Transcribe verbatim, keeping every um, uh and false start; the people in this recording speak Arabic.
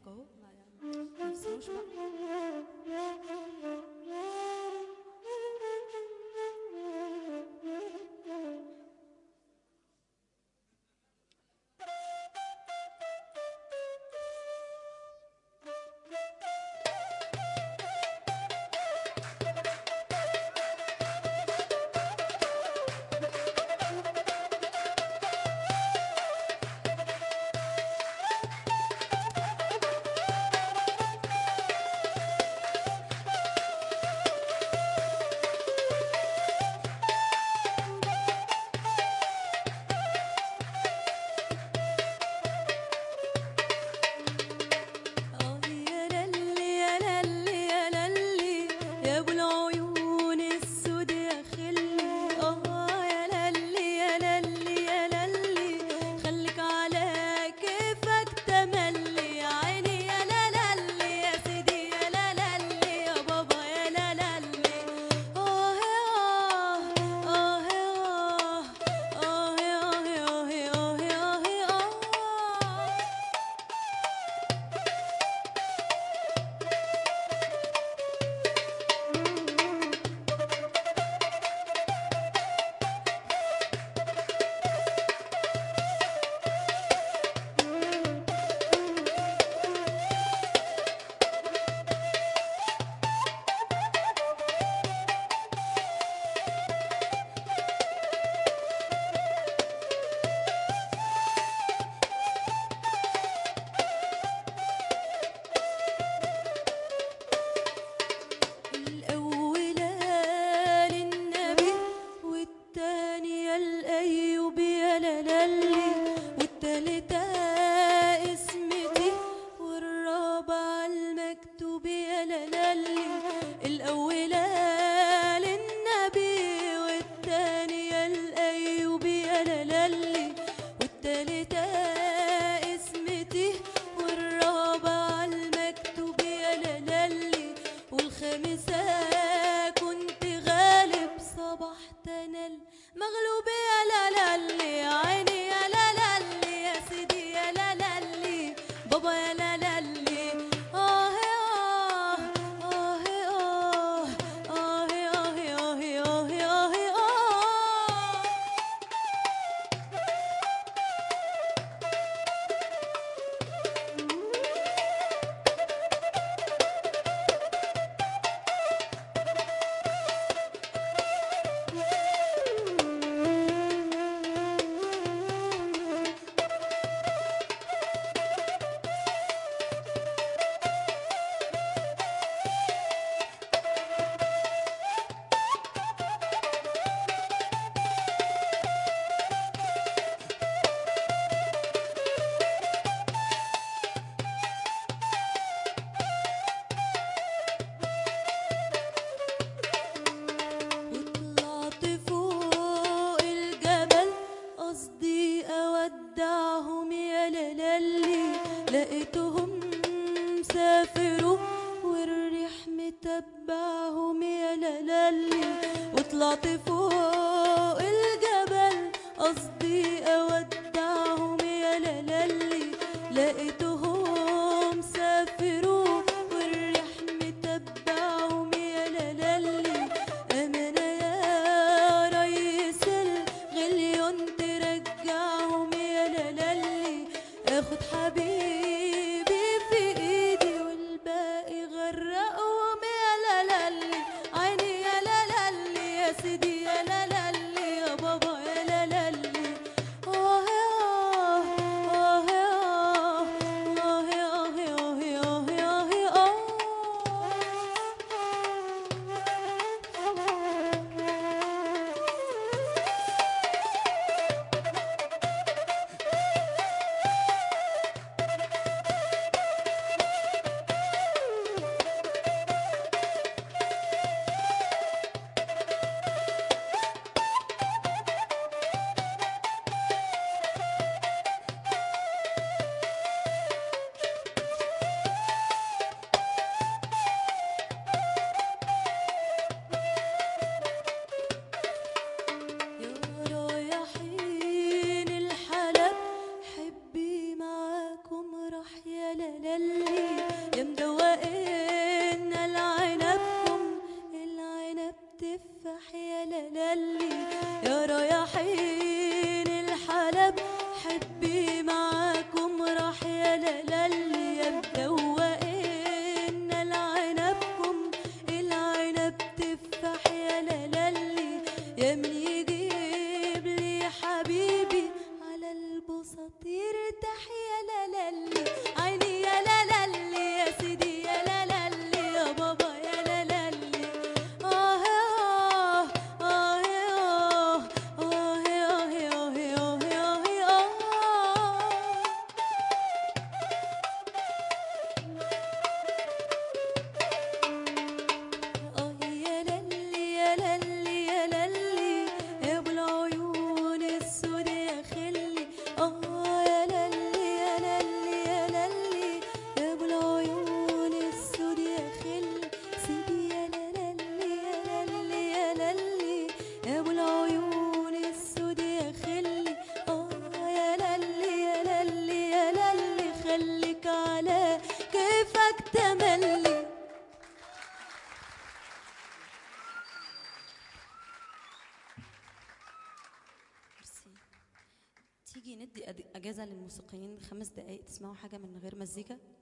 اهو ما نفسروش بقى. لقيتهم سافروا والريح متبعهم يا لالي، وطلعت فوق الجبل قصدي اودعهم يا لالي، لقيتهم سافروا والريح متبعهم يا لالي. امانه يا ريس الغليون ترجعهم يا لالي، اخد حبيبي في ايدي والباقي غرقهم يا لالي. عيني يا لالي يا سيدي يا لالي يا بابا يا لالي. اه اه اه اه اه اه اه اه اه حبي معاكم راح يا لالي يا مدوقين العنبكم العنب تفاح يا لالي يا من يجيب لي حبيبي على البساط يرتاح يا لالي عيني يا لالي يا سيدي يا لالي يا بابا يا لالي آه آه آه آه آه آه آه آه آه آه يا لالي يا لالي يا لالي يا ابو العيون السود يا خلي اه يا لالي يا لالي يا لالي يا ابو العيون السود يا خلي سيدي يا لالي يا لالي يا لالي يا ابو العيون السود يا خلي اه يا لالي يا لالي يا لالي خليك على كيفك تملي. ميرسي. تيجي ندي أد- اجازه للموسيقيين خمس دقائق تسمعوا حاجه من غير مزيكا.